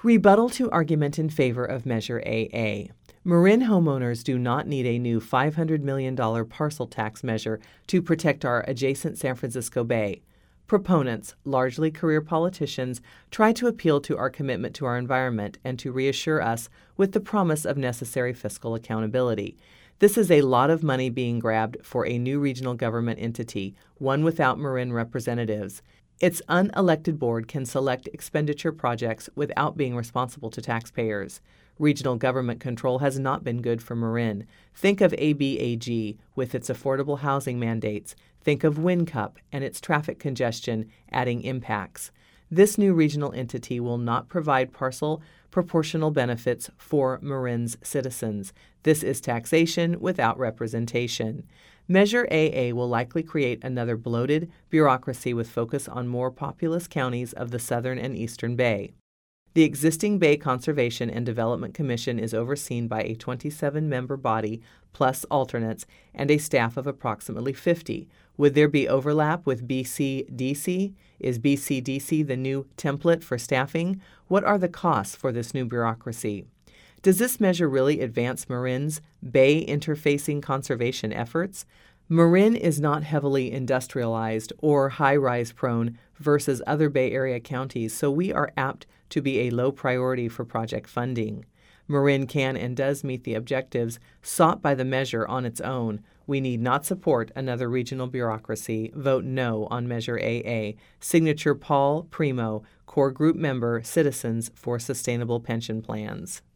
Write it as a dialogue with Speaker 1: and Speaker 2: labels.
Speaker 1: Rebuttal to argument in favor of Measure AA. Marin homeowners do not need a new $500 million parcel tax measure to protect our adjacent San Francisco Bay. Proponents, largely career politicians, try to appeal to our commitment to our environment and to reassure us with the promise of necessary fiscal accountability. This is a lot of money being grabbed for a new regional government entity, one without Marin representatives. Its unelected board can select expenditure projects without being responsible to taxpayers. Regional government control has not been good for Marin. Think of ABAG with its affordable housing mandates. Think of WinCup and its traffic congestion adding impacts. This new regional entity will not provide parcel proportional benefits for Marin's citizens. This is taxation without representation. Measure AA will likely create another bloated bureaucracy with focus on more populous counties of the southern and eastern Bay. The existing Bay Conservation and Development Commission is overseen by a 27-member body plus alternates and a staff of approximately 50. Would there be overlap with BCDC? Is BCDC the new template for staffing? What are the costs for this new bureaucracy? Does this measure really advance Marin's Bay interfacing conservation efforts? Marin is not heavily industrialized or high-rise prone versus other Bay Area counties, so we are apt to be a low priority for project funding. Marin can and does meet the objectives sought by the measure on its own. We need not support another regional bureaucracy. Vote no on Measure AA. Signature Paul Primo, Core Group Member, Citizens for Sustainable Pension Plans.